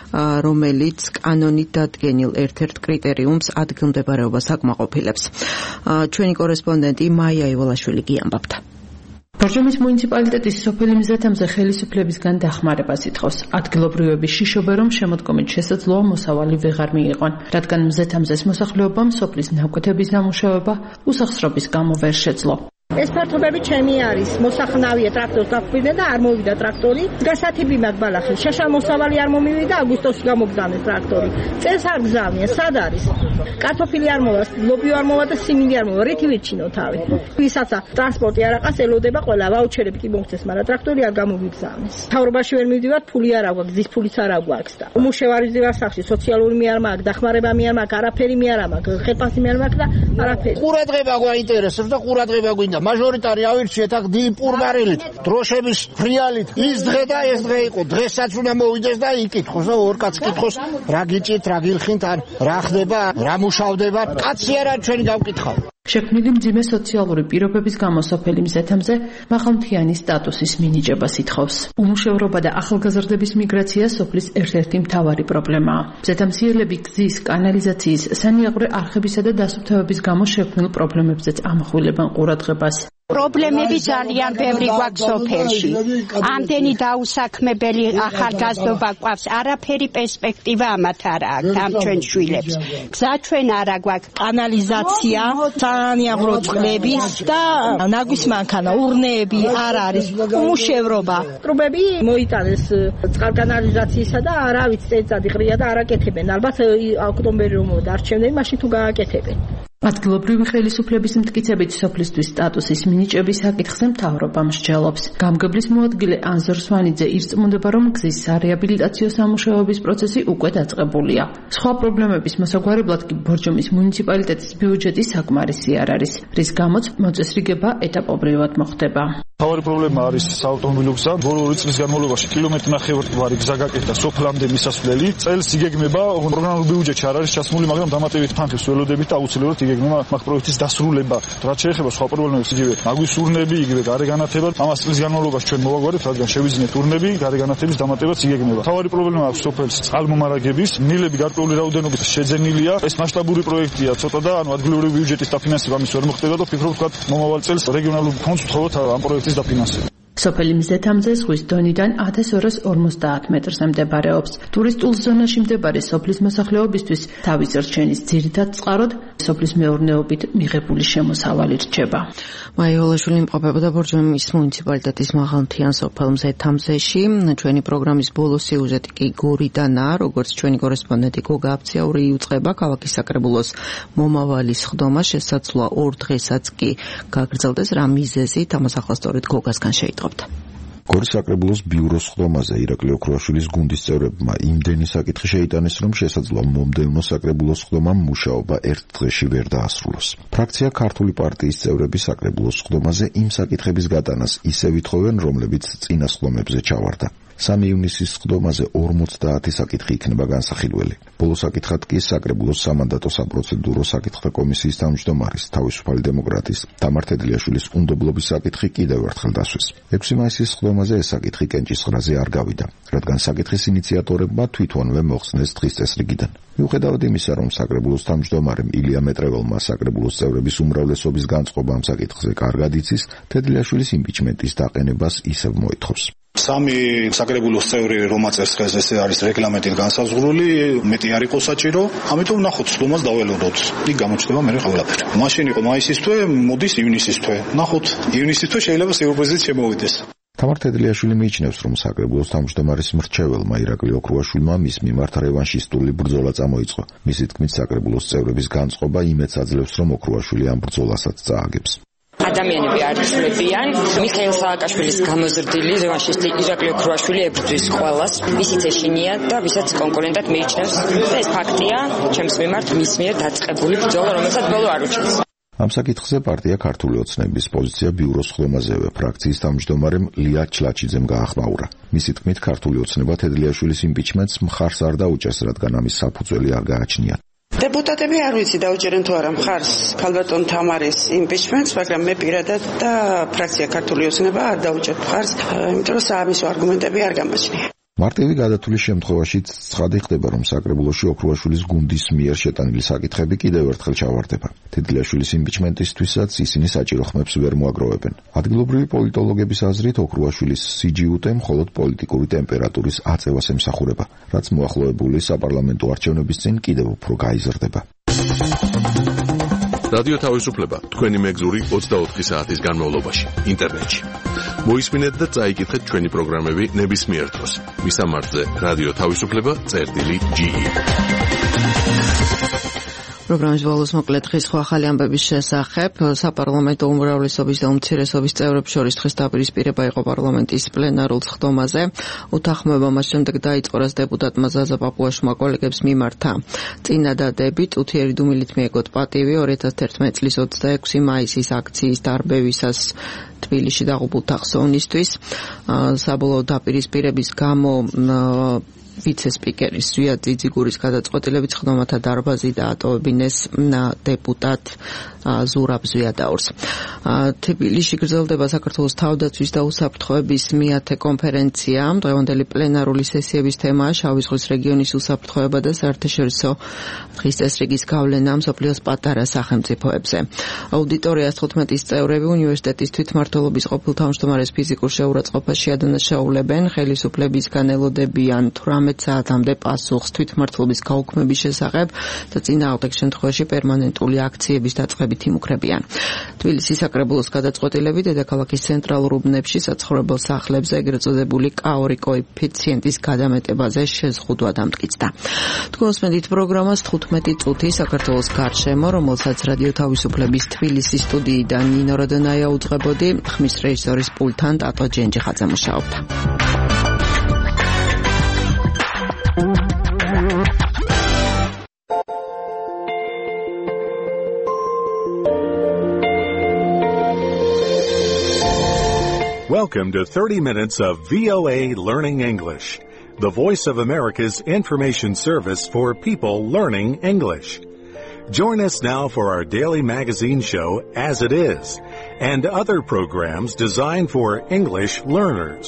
რომელიც კანონით დადგენილ ერთ-ერთ კრიტერიუმს ადგილმდებარეობას აკმაყოფილებს. ჩვენი კორესპონდენტი მაია ივოლაშვილი გიამბობდა. ბორჯომის მუნიციპალიტეტის სოფელი მზეთამზე ხელისუფლებისგან დახმარებას ითხოვს. ადგილობრივების შიშობა, რომ შემოდგომით შესაძლოა მოსავალი ვეღარ მიიღონ, რადგან მზეთამზეს მოსახლეობამ სოფლის ნაკვეთების დამუშავება უსახსრობის გამო ვერ შეძლო. ეს ფართობები ჩემი არის. მოსახნავია ტრაქტორს დახვიდა და არ მოვიდა ტრაქტორი. გასათიბი მაქვს ბალახი. შაშა მოსავალი არ მომივიდა, აგვისტოში გამოგზავნეს ტრაქტორი. წელს არ გზავნია, სად არის? კარტოფილი არ მოვა, ლობიო არ მოვა და სიმინდი არ მოვა. რითი ვიჩინო თავი? ვისაც ტრანსპორტი არ აყას, ელოდება ყველა. ვაუჩერები კი მოხდეს, მაგრამ ტრაქტორი არ გამოგიგზავნეს. მთავრობაში ვერ მივდივართ, ფული არ აქვს, გზის ფულიც არ აქვს და უმუშევარი ვიზივარ სახში, სოციალური მე არ მაქვს, დახმარება მე არ მაქვს, არაფერი მე არ მაქვს, ხელფასი მე არ მაქვს და არაფერი. ყურადღება გვაინტერესებს და ყურადღება გვინდა. მაჟორიტარი ავირჩიეთ აქ დი პურგარილით, დროშების ფრიალით. ის დღე და ეს დღე იყო. დღესაც უნდა მოვიდეს და იკითხოს და ორ კაცს კითხოს, რა გიჭით, რა გილხინთ, ან რა ხდება, რა მუშავდება. კაცი არა ჩვენი გავკითხავ. შექმნილი მძიმე სოციალური პირობების გამო სოფელი მზეთამზე მაღალმთიანი სტატუსის მინიჭებას ითხოვს. უმუშევრობა და ახალგაზრდების მიგრაცია სოფლის ერთ-ერთი მთავარი პრობლემაა. მზეთამციელები გზის, კანალიზაციის, სანიაღვრე არხებისა და დასუფთავების გამო შექმნილ პრობლემებზეც ამახვილებენ ყურადღებას. პრობლემები ძალიან ბევრი გვაქვს სოფელში. ამდენი დაუსაქმებელი ახალგაზრდობა გვაქვს, არაფერი პერსპექტივა ამათ არ აქვს ამ ჩვენ შვილებს. გზა ჩვენ არ გვაქვს, კანალიზაცია, სანიაღრო წყლების და ნაგვის მანქანა, ურნეები არ არის, უმუშევრობა. ტრუბები მოიტანეს წყალკანალიზაციისა და არავის წელიწადი ღრია და არაკეთებენ. ალბათ ოქტომბერი რომ დარჩენდნენ, მაშინ თუ გააკეთებენ. ადგილობრივი ხელისუფლების მტკიცებით სოფლისთვის სტატუსის მინიჭების საკითხზე მთავრობა მსჯელობს. გამგებლის მოადგილე ანზორ სვანიძე ირწმუნდება, რომ გზის სარეაბილიტაციო სამუშაოების პროცესი უკვე დაწყებულია. სხვა პრობლემების მოსაგვარებლად კი ბორჯომის მუნიციპალიტეტის ბიუჯეტი საკმარისი არ არის, რის გამოც მოწესრიგება ეტაპობრივად მოხდება. მთავარი პრობლემა არის საავტომობილო გზა. ბოლო ორი წლის განმავლობაში კილომეტრი ნახევარი გზა გაკეთდა სოფლამდე მისასვლელი. წელს იგეგმება პროგრამულ ბიუჯეტში არ არის ჩასმული, მაგრამ დამატებით ფანქებს ველოდებით და აუცილებლად იგეგმება მაგ პროექტის დასრულება. რაც შეეხება სხვა პრობლემებს, იგივე ნაგვის ურნები, იგივე გარეგანათება, ამას წლის განმავლობაში ჩვენ მოვაგვარებთ, რადგან შევიძინეთ ურნები, გარეგანათების დამატებაც იგეგმება. მთავარი პრობლემა აქვს სოფელს წყალმომარაგების, ნილები გარკვეული რაოდენობით შეძენილია. ეს მასშტაბური პროექტია ცოტა და ანუ ადგილობრივი ბიუჯეტის დაფინანსება ამის ვერ მოხდება და ვფიქრობ, თქვა მომავალ წელს რეგიონალურ ფონდს ვთხოვოთ ამ პროექტის დაფინანსება. სოფელი მზეთამზე ზღვის დონიდან ათას ორას ორმოცდაათ მეტრზე მდებარეობს. ტურისტულ ზონაში მდებარე სოფლის მოსახლეობისთვის თავის რჩენის ძირითად წყაროდ სოფლის მეურნეობით მიღებული შემოსავალი რჩება. მაიოლაშვილი იმყოფებოდა ბორჯომის მუნიციპალიტეტის მაღალმთიან სოფელ მზეთამზეში. ჩვენი პროგრამის ბოლო სიუჟეტი კი გორიდანაა, როგორც ჩვენი კორესპონდენტი გოგა აფციაური იუწყება ქალაქის საკრებულოს მომავალი სხდომა შესაძლოა ორ დღესაც კი გაგრძელდეს. რა მიზეზით ამას ახლა სწორედ გოგასგან შეიტყობთ. გორის საკრებულოს ბიუროს სხდომაზე ირაკლი ოქრუაშვილის გუნდის წევრებმა იმდენი საკითხი შეიტანეს, რომ შესაძლოა მომდევნო საკრებულოს სხდომამ მუშაობა ერთ დღეში ვერ დაასრულოს. ფრაქცია ქართული პარტიის წევრები საკრებულოს სხდომაზე იმ საკითხების გატანას ისე ვითხოვენ, რომლებიც წინა სხდომებზე ჩავარდა. სამი ივნისის სხდომაზე ორმოცდაათი საკითხი იქნება განსახილველი. ბოლო საკითხად კი საკრებულოს სამანდატო საპროცედურო საკითხთა კომისიის თავმჯდომარის, თავისუფალი დემოკრატის თამარ თედლიაშვილის უნდობლობის საკითხი კიდევ ერთხელ დასვეს. ექვსი მაისის სხდომაზე ეს საკითხი კენჭისყრაზე არ გავიდა, რადგან საკითხის ინიციატორებმა თვითონვე მოხსნეს დღის წესრიგიდან. მიუხედავად იმისა, რომ საკრებულოს თავმჯდომარემ ილია მეტრეველმა საკრებულოს წევრების უმრავლესობის განწყობა ამ საკითხზე კარგად იცის, თედლიაშვილის იმპიჩმენტის დაყენებას ისევ მოითხოვს. სამი საკრებულოს წევრი რომ აწეს დღეს ესე არის რეგლამენტით განსაზღვრული, მეტი არ იყო საჭირო, ამიტომ ნახოთ სხდომას დაველოდოთ. იქ გამოჩნდება მე ყველაფერი. მაშინ იყო მაისის თვე, მოდის ივნისის თვე. ნახოთ, ივნისის თვე შეიძლება სიურპრიზით შემოვიდეს. თამარ თედლიაშვილი მიიჩნევს, რომ საკრებულოს თავმჯდომარის მრჩეველმა ირაკლი ოქრუაშვილმა მის მიმართ რევანშისტული ბრძოლა წამოიწყო. მისი თქმით, საკრებულოს წევრების განწყობა იმედს აძლევს, რომ ოქრუაშვილი ამ ბრძოლასაც წააგებს. ადამიანები არ იცნობიან, მიხეილ სააკაშვილის გამოზრდილი რევანშისტი ირაკლი ოქრუაშვილი ებრძვის ყველას, ვისიც ეშინია და ვისაც კონკურენტად მიიჩნევს. ეს ფაქტია, ჩემს მიმართ მის მიერ დაწყებული ბრძოლა, რომელსაც ბოლო არ უჩვენს. ამ საკითხზე პარტია ქართული ოცნების პოზიცია ბიუროს სხდომაზევე ფრაქციის თავმჯდომარემ ლია ჩლაჩიძემ გაახმაურა. მისი თქმით, ქართული ოცნება თედლიაშვილის იმპიჩმენტს მხარს არ დაუჭერს, რადგან ამის საფუძველი არ გააჩნია. დეპუტატები არ ვიცი დაუჭერენ თუ არა მხარს ქალბატონ თამარის იმპიჩმენტს, მაგრამ მე პირადად და ფრაქცია ქართული ოცნება არ დაუჭერთ მხარს, იმიტომ რომ საამისო არგუმენტები არ გამოჩნია. მარტივი გადათვლის შემთხვევაშიც ცხადი ხდება, რომ საკრებულოში ოქრუაშვილის გუნდის მიერ შეტანილი საკითხები კიდევ ერთხელ ჩავარდება. თედლიაშვილის იმპიჩმენტისთვისაც ისინი საჭირო ხმებს ვერ მოაგროვებენ. ადგილობრივი პოლიტოლოგების აზრით ოქრუაშვილის სიჯიუტე მხოლოდ პოლიტიკური ტემპერატურის აწევას ემსახურება, რაც მოახლოებული საპარლამენტო არჩევნების წინ კიდევ უფრო გაიზრდება. რადიო თავისუფლება თქვენი მეგზური ოცდაოთხი საათის განმავლობაში ინტერნეტში. მოისმინეთ და წაიკითხეთ ჩვენი პროგრამები ნებისმიერ დროს. მისამართზე რადიო თავისუფლება წერტილი ჯი ი. პროგრამის ბოლოს მოკლედ დღის სხვა ახალი ამბების შესახებ. საპარლამენტო უმრავლესობის და უმცირესობის წევრებს შორის დღეს დაპირისპირება იყო პარლამენტის პლენარულ სხდომაზე. უთანხმოება მას შემდეგ დაიწყო, რაც დეპუტატმა ზაზა პაპუაშვილმა კოლეგებს მიმართა წინადადებით, უთიერი დუმილით მიეგოთ პატივი ორი ათას თერთმეტი წლის ოცდაექვსი მაისის აქციის დარბევისას თბილისში დაღუპულ თახსოვნისთვის. საბოლოო დაპირისპირების გამო ვიცე-სპიკერის ზვია ძიძიგურის გადაწყვეტილებით ხდომათა დარბაზი დაატოვებინეს დეპუტატ ზურაბ ზვიადაურს. თბილისში გრძელდება საქართველოს თავდაცვის და უსაფრთხოების მეათე კონფერენცია. დღევანდელი პლენარული სესიების თემაა შავი ზღვის რეგიონის უსაფრთხოება და საერთაშორისო დღის წესრიგის გავლენა მსოფლიოს პატარა სახელმწიფოებზე. აუდიტორიას თხუთმეტის წევრები უნივერსიტეტის თვითმმართველობის ყოფილ თავმჯდომარეს ფიზიკურ შეურაცხყოფაში ადანაშაულებენ, ხელისუფლებისგან ელოდებიან თვრამეტ საათამდე პასუხს თვითმმართველობის გაუქმების შესახებ და წინააღმდეგ შემთხვევაში პერმანენტული აქციების დაწყებით იმუქრებიან. თბილისის საკრებულოს გადაწყვეტილებით დედაქალაქის ცენტრალურ უბნებში საცხოვრებელ სახლებზე ეგრეთ წოდებული კა ორი კოეფიციენტის გადამეტებაზე შეზღუდვა დამტკიცდა. თქვენსმენდით პროგრამას თხუთმეტი წუთი საქართველოს გარშემო, რომელსაც რადიო თავისუფლების თბილისის სტუდიიდან ნინო როდონაია უძღვებოდი, ხმის რეჟისორის პულტთან ტატო ჯენჯიხაძე მუშაობდა. Welcome to thirty minutes of V O A Learning English, the voice of America's information service for people learning English. Join us now for our daily magazine show, As It Is, and other programs designed for English learners.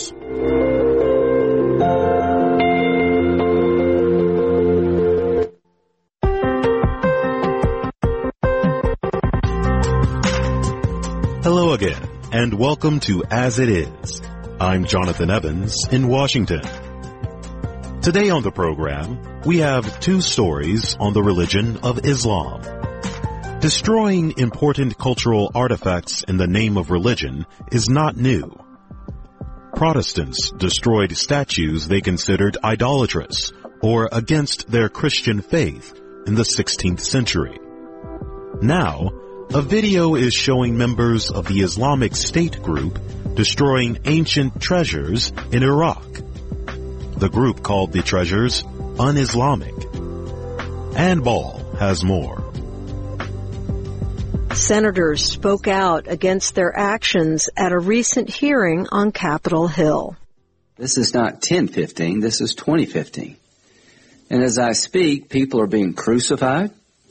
Hello again, and welcome to As It Is. I'm Jonathan Evans in Washington. Today on the program, we have two stories on the religion of Islam. Destroying important cultural artifacts in the name of religion is not new. Protestants destroyed statues they considered idolatrous or against their Christian faith in the sixteenth century. Now, a video is showing members of the Islamic State group destroying ancient treasures in Iraq. The group called the treasures un-Islamic. Ann Ball has more. Senators spoke out against their actions at a recent hearing on Capitol Hill. This is not ten fifteen, this is twenty fifteen. And as I speak, people are being crucified.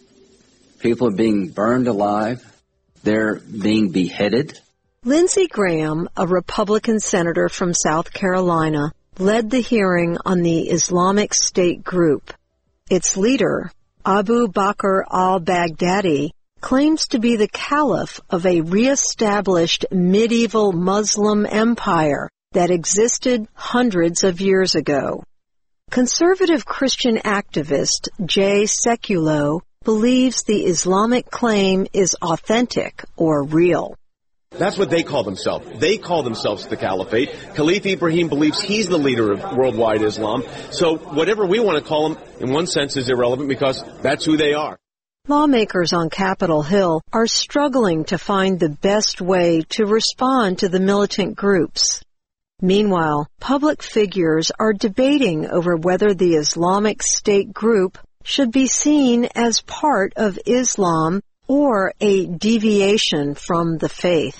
People are being burned alive. They're being beheaded. Lindsey Graham, a Republican senator from South Carolina, led the hearing on the Islamic State group. Its leader, Abu Bakr al-Baghdadi, claims to be the caliph of a re-established medieval Muslim empire that existed hundreds of years ago. Conservative Christian activist Jay Sekulow believes the Islamic claim is authentic or real. That's what they call themselves. They call themselves the Caliphate. Caliph Ibrahim believes he's the leader of worldwide Islam. So whatever we want to call him, in one sense, is irrelevant because that's who they are. Lawmakers on Capitol Hill are struggling to find the best way to respond to the militant groups. Meanwhile, public figures are debating over whether the Islamic State group should be seen as part of Islam or a deviation from the faith.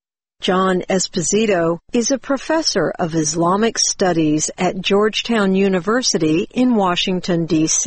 John Esposito is a professor of Islamic studies at Georgetown University in Washington, D C.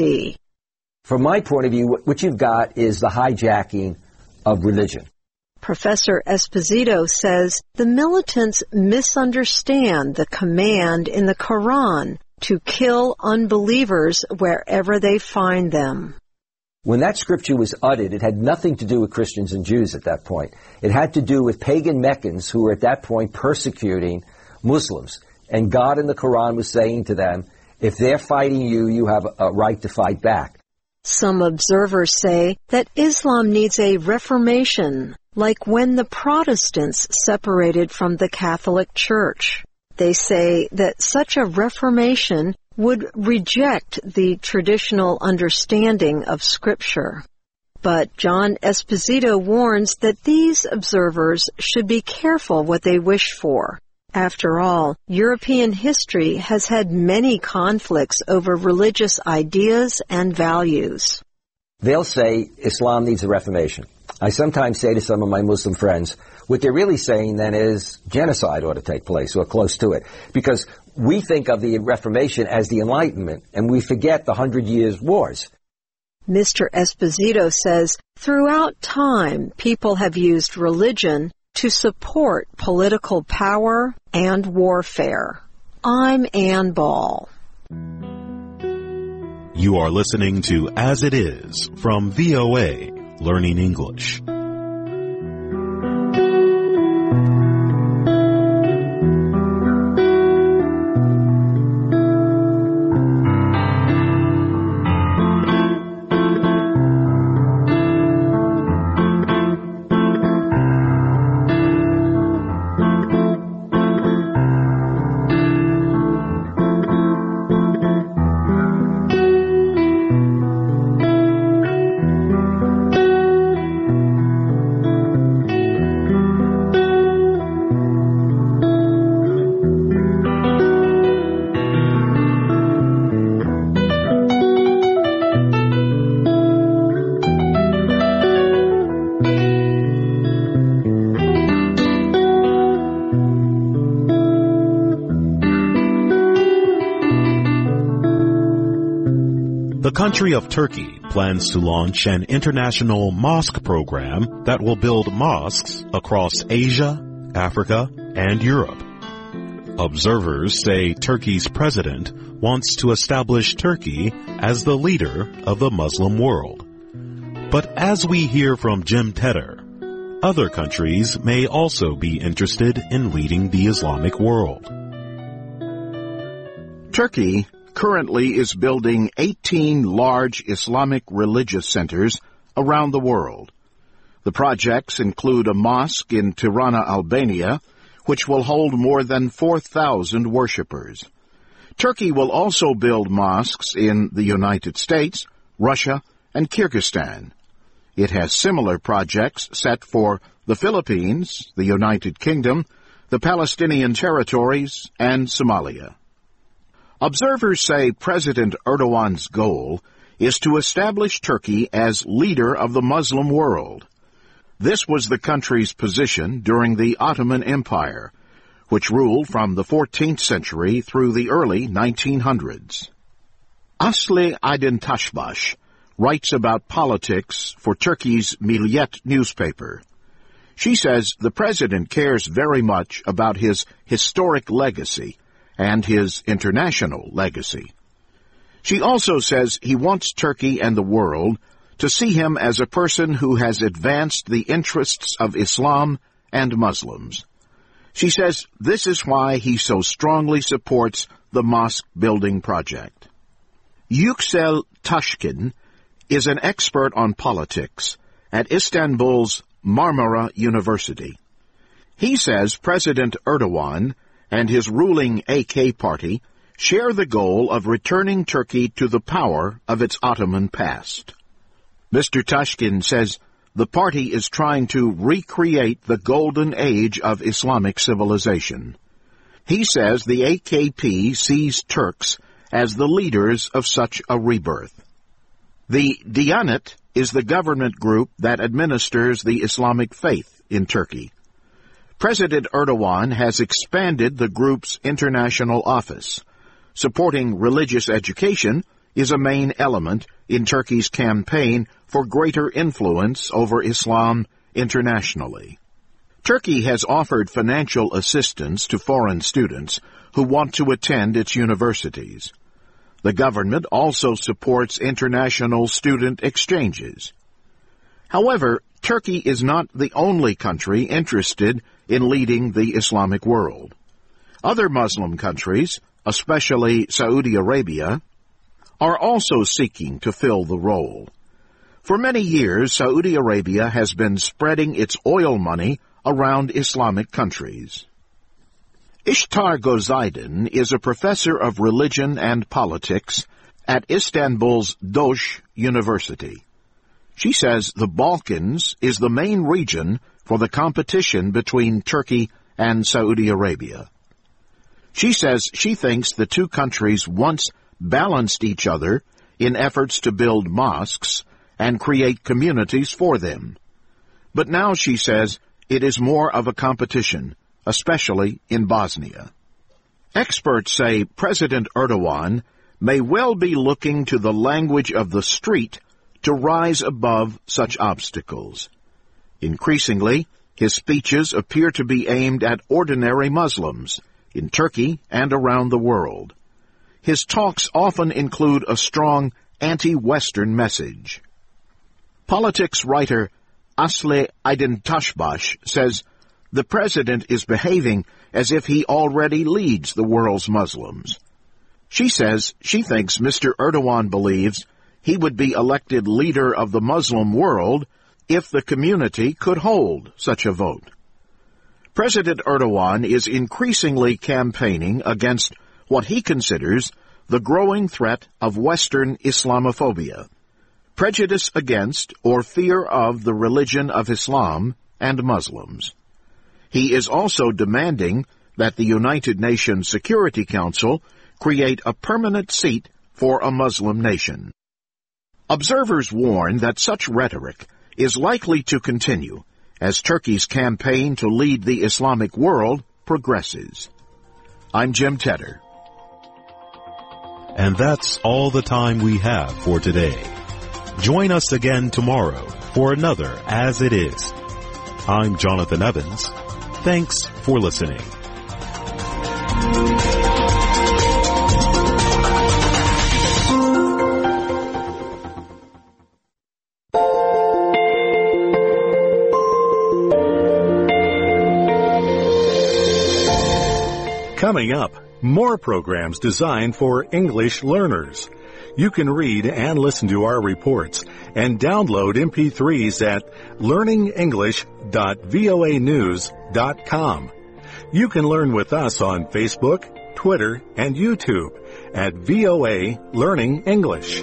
From my point of view, what you've got is the hijacking of religion. Professor Esposito says the militants misunderstand the command in the Quran to kill unbelievers wherever they find them. When that scripture was uttered, it had nothing to do with Christians and Jews at that point. It had to do with pagan Meccans who were at that point persecuting Muslims. And God in the Quran was saying to them, if they're fighting you, you have a right to fight back. Some observers say that Islam needs a reformation, like when the Protestants separated from the Catholic Church. They say that such a reformation would reject the traditional understanding of Scripture. But John Esposito warns that these observers should be careful what they wish for. After all, European history has had many conflicts over religious ideas and values. They'll say Islam needs a reformation. I sometimes say to some of my Muslim friends, what they're really saying then is genocide ought to take place or close to it. Because we think of the Reformation as the Enlightenment, and we forget the Hundred Years' Wars. Mister Esposito says throughout time, people have used religion to support political power and warfare. I'm Ann Ball. You are listening to As It Is from V O A, Learning English. The country of Turkey plans to launch an international mosque program that will build mosques across Asia, Africa, and Europe. Observers say Turkey's president wants to establish Turkey as the leader of the Muslim world. But as we hear from Jim Tedder, other countries may also be interested in leading the Islamic world. Turkey currently is building eighteen large Islamic religious centers around the world. The projects include a mosque in Tirana, Albania, which will hold more than four thousand worshippers. Turkey will also build mosques in the United States, Russia, and Kyrgyzstan. It has similar projects set for the Philippines, the United Kingdom, the Palestinian territories, and Somalia. Observers say President Erdogan's goal is to establish Turkey as leader of the Muslim world. This was the country's position during the Ottoman Empire, which ruled from the fourteenth century through the early nineteen hundreds. Asli Aydin Tashbash writes about politics for Turkey's Milliyet newspaper. She says the president cares very much about his historic legacy and his international legacy. She also says he wants Turkey and the world to see him as a person who has advanced the interests of Islam and Muslims. She says this is why he so strongly supports the mosque building project. Yüksel Taşkın is an expert on politics at Istanbul's Marmara University. He says President Erdogan and his ruling A K party share the goal of returning Turkey to the power of its Ottoman past. Mister Taşkın says the party is trying to recreate the golden age of Islamic civilization. He says the A K P sees Turks as the leaders of such a rebirth. The Diyanet is the government group that administers the Islamic faith in Turkey. President Erdogan has expanded the group's international office. Supporting religious education is a main element in Turkey's campaign for greater influence over Islam internationally. Turkey has offered financial assistance to foreign students who want to attend its universities. The government also supports international student exchanges. However, Turkey is not the only country interested in leading the Islamic world. Other Muslim countries, especially Saudi Arabia, are also seeking to fill the role. For many years, Saudi Arabia has been spreading its oil money around Islamic countries. Ishtar Gozaydin is a professor of religion and politics at Istanbul's Dosh University. She says the Balkans is the main region for the competition between Turkey and Saudi Arabia. She says she thinks the two countries once balanced each other in efforts to build mosques and create communities for them. But now, she says, it is more of a competition, especially in Bosnia. Experts say President Erdogan may well be looking to the language of the street to rise above such obstacles. Increasingly, his speeches appear to be aimed at ordinary Muslims in Turkey and around the world. His talks often include a strong anti-Western message. Politics writer Asli Aydin-Taşbaş says the president is behaving as if he already leads the world's Muslims. She says she thinks Mister Erdogan believes he would be elected leader of the Muslim world if the community could hold such a vote. President Erdogan is increasingly campaigning against what he considers the growing threat of Western Islamophobia, prejudice against or fear of the religion of Islam and Muslims. He is also demanding that the United Nations Security Council create a permanent seat for a Muslim nation. Observers warn that such rhetoric is likely to continue as Turkey's campaign to lead the Islamic world progresses. I'm Jim Tedder. And that's all the time we have for today. Join us again tomorrow for another As It Is. I'm Jonathan Evans. Thanks for listening. Coming up, more programs designed for English learners. You can read and listen to our reports and download M P threes at learning english dot voa news dot com. You can learn with us on Facebook, Twitter, and YouTube at V O A Learning English.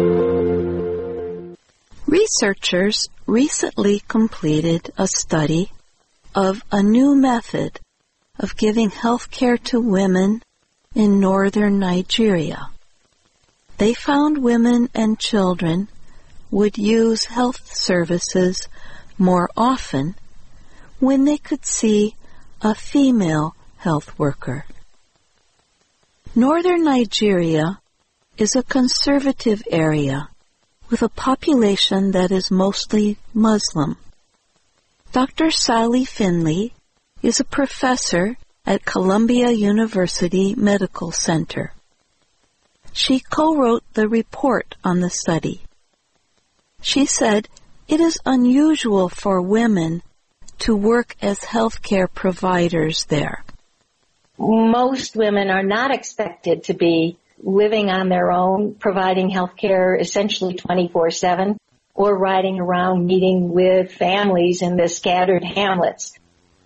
Researchers recently completed a study of a new method of giving health care to women in northern Nigeria. They found women and children would use health services more often when they could see a female health worker. Northern Nigeria is a conservative area with a population that is mostly Muslim. Doctor Sally Finley is a professor at Columbia University Medical Center. She co-wrote the report on the study. She said it is unusual for women to work as healthcare providers there. Most women are not expected to be living on their own, providing healthcare essentially twenty-four seven, or riding around meeting with families in the scattered hamlets.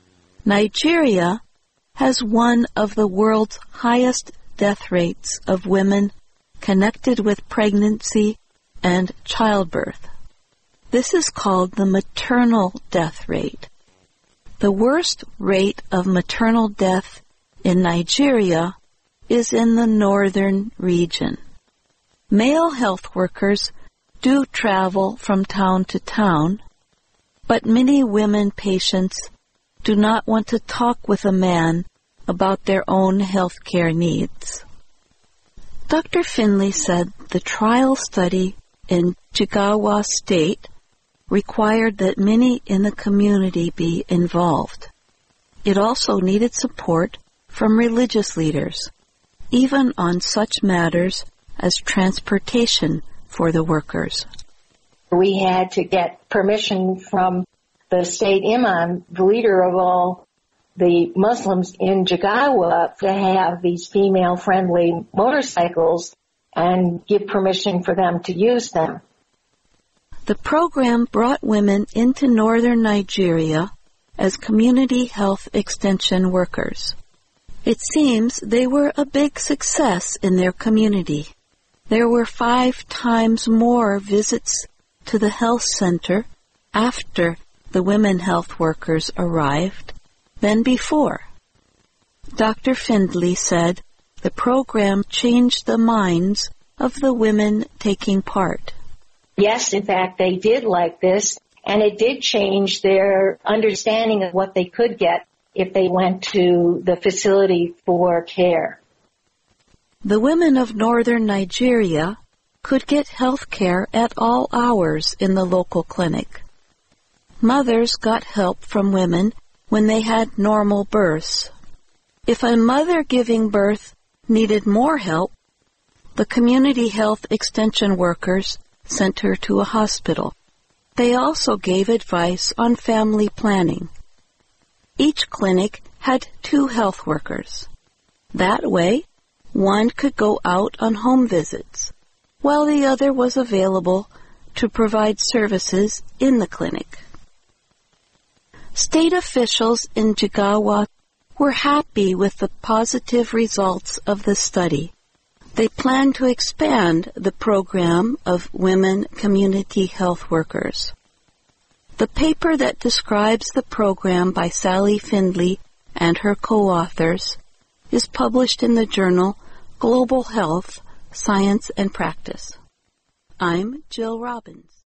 Nigeria has one of the world's highest death rates of women connected with pregnancy and childbirth. This is called the maternal death rate. The worst rate of maternal death in Nigeria is in the northern region. Male health workers do travel from town to town, but many women patients do not want to talk with a man about their own health care needs. Doctor Finley said the trial study in Jigawa State required that many in the community be involved. It also needed support from religious leaders, even on such matters as transportation for the workers. We had to get permission from the state imam, the leader of all the Muslims in Jigawa, to have these female-friendly motorcycles and give permission for them to use them. The program brought women into northern Nigeria as community health extension workers. It seems they were a big success in their community. There were five times more visits to the health center after the women health workers arrived than before. Doctor Findley said the program changed the minds of the women taking part. Yes, in fact, they did like this, and it did change their understanding of what they could get if they went to the facility for care. The women of northern Nigeria could get health care at all hours in the local clinic. Mothers got help from women when they had normal births. If a mother giving birth needed more help, the community health extension workers sent her to a hospital. They also gave advice on family planning. Each clinic had two health workers. That way, one could go out on home visits, while the other was available to provide services in the clinic. State officials in Jigawa were happy with the positive results of the study. They plan to expand the program of women community health workers. The paper that describes the program by Sally Findley and her co-authors is published in the journal Global Health, Science and Practice. I'm Jill Robbins.